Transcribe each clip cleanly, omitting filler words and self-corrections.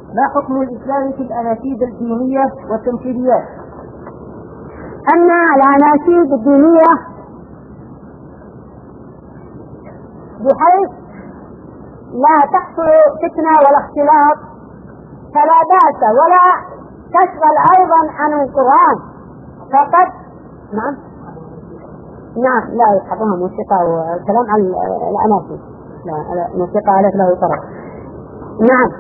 ما حكم الإسلام في الأناشيد الدينية والتمثيليات؟ أما الأناشيد الدينية بحيث لا تحصل فتنة ولا اختلاط فلا بأس، ولا تشغل أيضا عن القرآن فقط. نعم لا يحبها موسيقى وكلام عن الأناشيد، لا موسيقى عليك له طرف. نعم،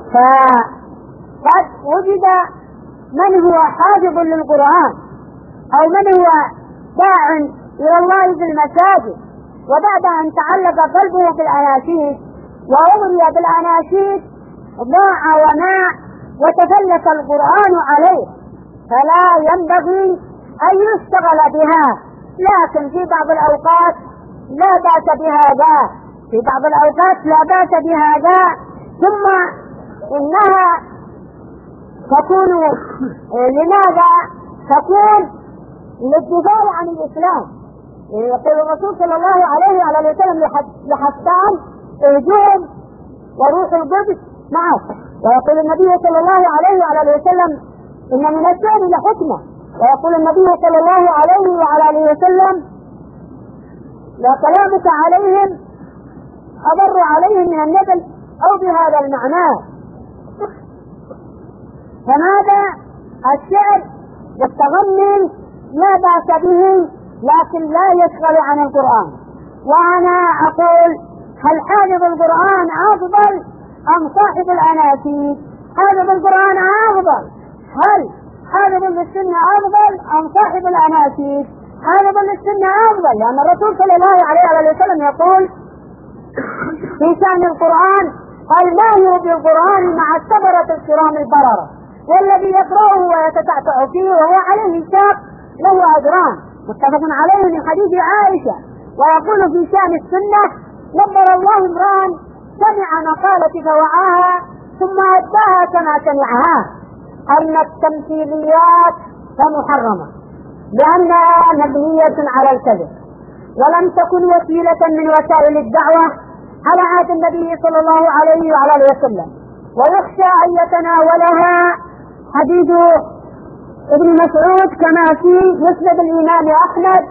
فقد وجد من هو حافظ للقرآن أو من هو داع إلى الله في المساجد، وبعد أن تعلق قلبه بالأناشيد وأغري بالأناشيد ضاع وماء وتفلت القرآن عليه، فلا ينبغي أن يشتغل بها. لكن في بعض الأوقات لا بأس بهذا، في بعض الأوقات لا بأس بهذا. ثم إنها تكون لماذا؟ تكون للدفاع عن الإسلام. يقول الرسول صلى الله عليه وعلى وسلم لحسان اهجوهم وروح القدس معك، ويقول النبي صلى الله عليه وعلى وسلم إن من الشعر لحكمة، ويقول النبي صلى الله عليه وعلى وسلم لا كلامك عليهم أضر عليهم من النبل أو بهذا المعنى. فماذا الشعر والتغني لا بأس به، لكن لا يشغل عن القرآن. وأنا أقول هل حافظ القرآن أفضل أم صاحب الأناشيد؟ حافظ القرآن أفضل. هل حافظ للسنة أفضل أم صاحب الأناشيد؟ حافظ للسنة أفضل، لأن الرسول صلى الله عليه وسلم يقول في شأن القرآن قال ما هو بالقرآن مع السبرة الكرام البررة، والذي يقرأه ويتتعتع فيه وهو عليه شاق له أجران، متفق عليه من حديث عائشة. ويقول في شأن السنة نبر الله امرأ سمع مقالتي فوعاها ثم أداها كما سمعها، أن التمثيليات فمحرمة لأنها مبنية على الكذب، ولم تكن وسيلة من وسائل الدعوة على عهد النبي صلى الله عليه وعلى وسلم، ويخشى أن يتناولها حديث ابن مسعود كما في مسند الإمام أحمد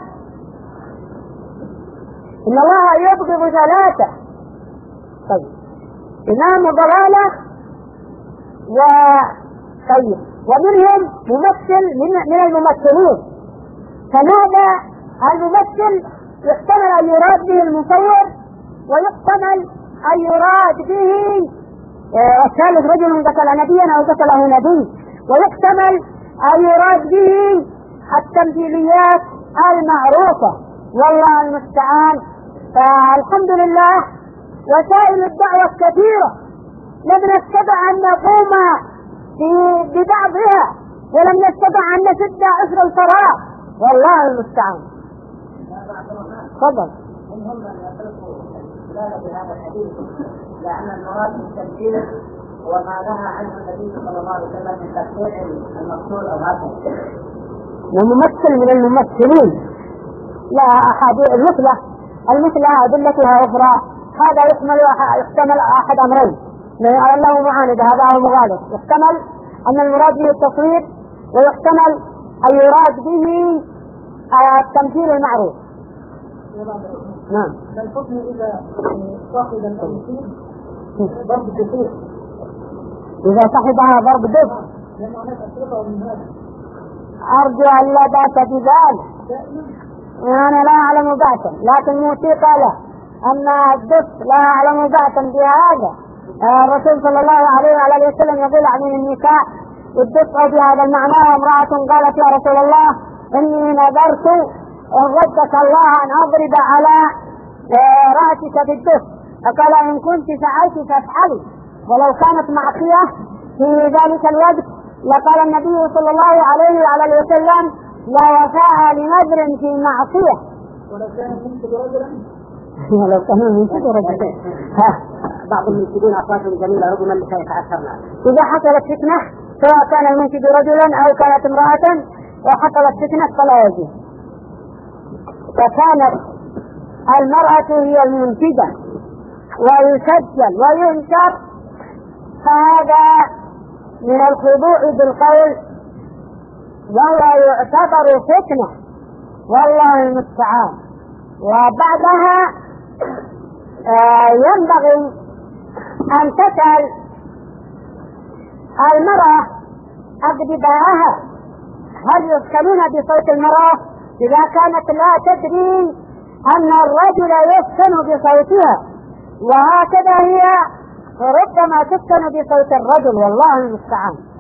إن الله يبغض ثلاثة. طيب إمام ضلالة طيب ومنهم ممثل من الممثلين. فماذا الممثل؟ يحتمل أن يراد به المصور، ويحتمل أن يراد به الثالث رجل قتل نبيا أو قتله نبي، ويحتمل أن يراد به التمثيليات المعروفة، والله المستعان. فالحمد لله وسائل الدعوة كثيرة، لم نستطع أن نقوم ببعضها ولم نستطع أن نسد عسر الفراغ، والله المستعان. تفضل. هم من يخلقوا استدلال بهذا الحديث لأن المراد بالتمثيل وما نهى عنه النبي صلى الله عليه وسلم من تقطيع المقتول أو هكذا. وممثل من الممثلين لا أحاديث المثلة أدلتها أخرى. هذا يحتمل أحد أمرين، الله معاند هذا هو مغالط. يحتمل أن المراد به التصوير، ويحتمل أن يراد به التمثيل المعروف. نعم. الحكم إذا صاحب التمثيل ضرب دفوع، إذا صاحبها ضرب دفع، لأن هناك أسرقة من هذا. أرجو أن لا بأس بذلك، أنا لا أعلم بأسا، لكن موسيقى لا. أما الدف لا أعلم بأسا بهذا. الرسول صلى الله عليه وسلم يقول عن النساء الدفع بهذا المعنى. امرأة قالت يا رسول الله إني نذرت إن ردك الله أن أضرب على رأسك بالدف، فقال إن كنت فعلت فافعلي، ولو كانت معصية في ذلك الوقت لقال النبي صلى الله عليه وسلم لا وفاء لنذر في معصية. ولو كان منشد رجلا ولو كان منشد رجلا بعض المنشدين أصواتهم جميلة رغم أن يتأثرنا. إذا حصلت فتنة سواء كان المنشد رجلا أو كانت امرأة وحصلت فتنة فلا يجوز. فكانت المرأة هي المنشدة ويسجل وينشر، فهذا من الخضوع بالقول، وهو يعتبر فتنة والله المستعان. وبعدها ينبغي أن تسأل المرأة أقرباءها هل يسكنون بصوت المرأة إذا كانت لا تدري أن الرجل يسكن بصوتها، وهكذا هي ربما تسكن بصوت الرجل والله المستعان.